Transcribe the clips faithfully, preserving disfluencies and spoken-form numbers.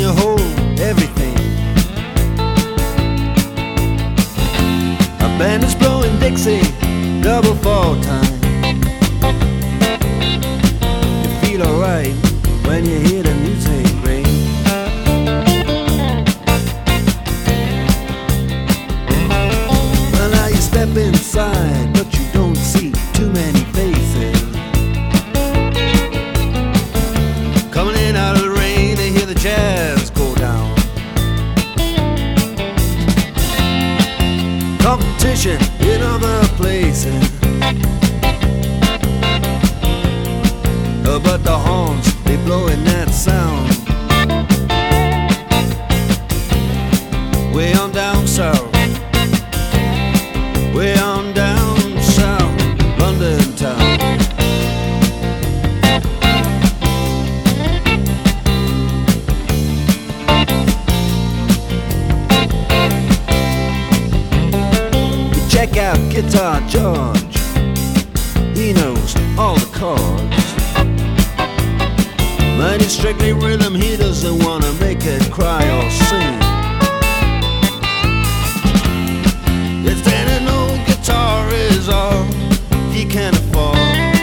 you hold everything. A band is blowing Dixie, double fall time. You feel alright when you hear the music ring. Well, now you step inside, but you don't see too many faces. Coming in out of the rain to hear the jazz go down. Competition in other places, uh, but the horns, they blowing that sound. Way on down south, way on down south, London town. Check out Guitar George, he knows all the chords. But it's strictly rhythm, he doesn't wanna make it cry or sing. If then an old guitar is all he can afford,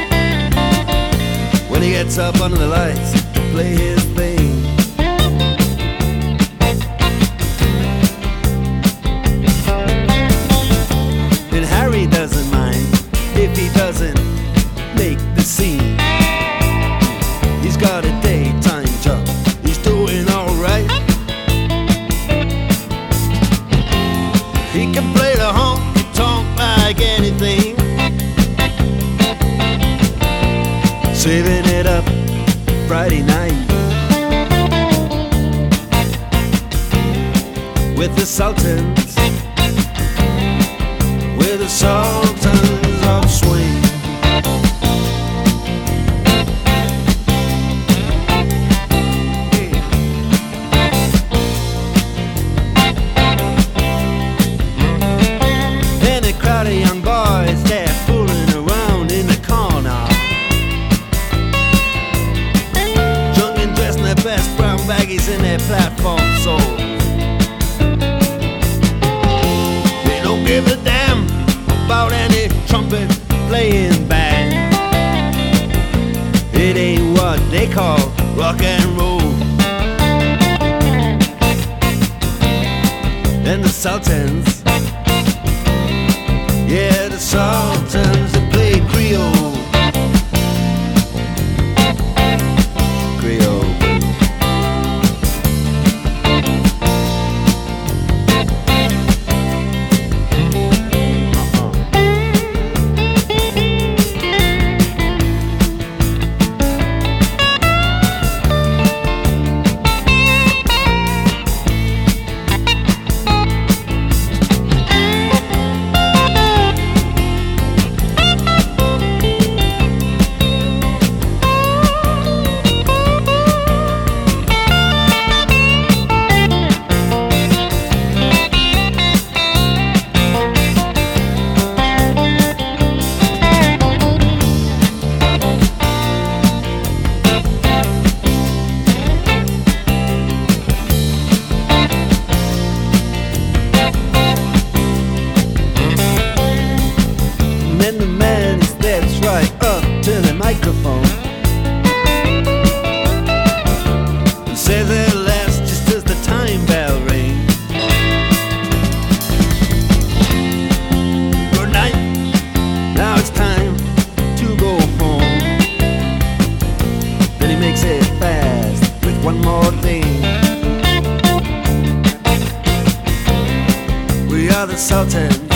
when he gets up under the lights to play his thing. And Harry doesn't mind if he doesn't make the scene. He's got a daytime job, he's doing alright. He can play the honky-tonk like anything, saving it up Friday night with the Sultans, with the Sultans of Swing. And a crowd of young boys, they're fooling around in the corner, drunk and dressed in their best brown baggies in their platform soles. They don't give a damn about any trumpet playing band. It ain't what they call rock and roll. And the Sultans, yeah, the Sultans, they play Creole. Creole. And the man he steps right up to the microphone and says at last, just as the time bell rings, good night, now it's time to go home. Then he makes it fast with one more thing. We are the Sultans,